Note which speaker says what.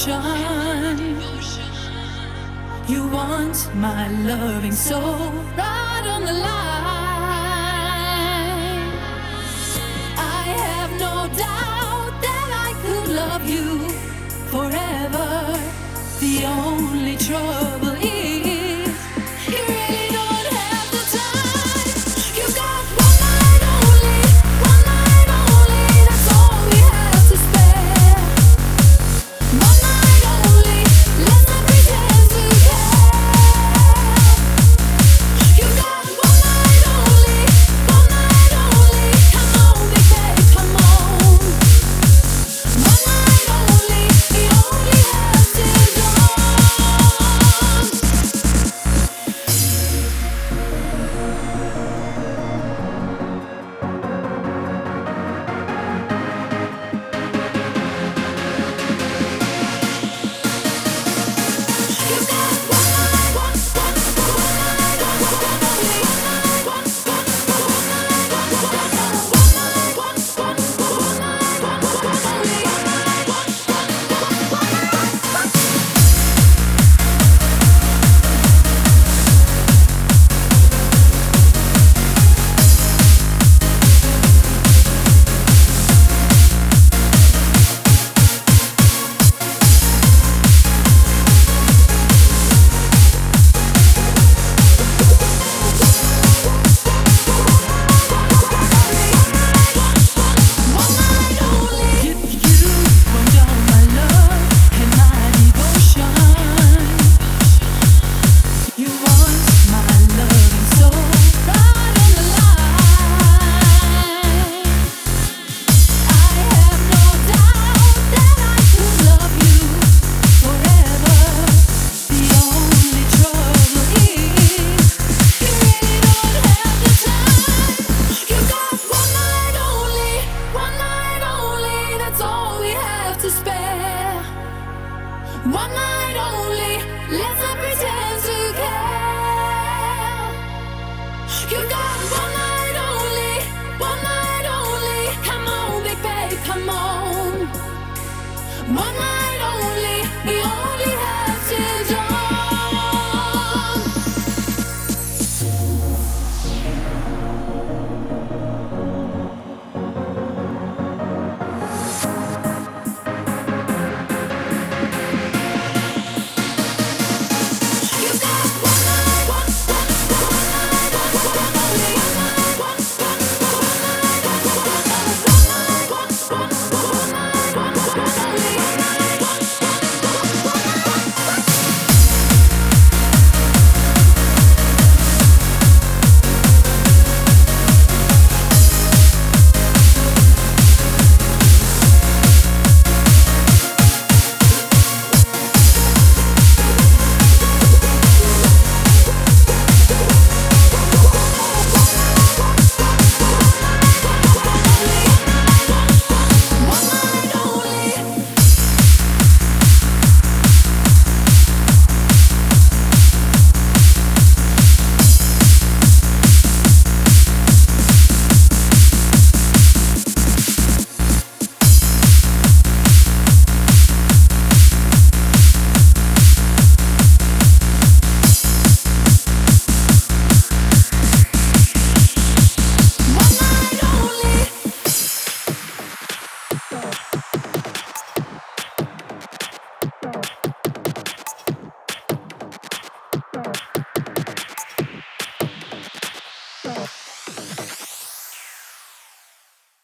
Speaker 1: devotion. You want my loving soul right on the line. I have no doubt that I could love you forever. The only trouble is you really don't have the time. You got one night only, that's all we have to spare. One night only, let's not pretend to care. You got one night only, come on baby, come on. One night only, we only have till dawn. You got one night, one night only, that's all we have to spare. One night.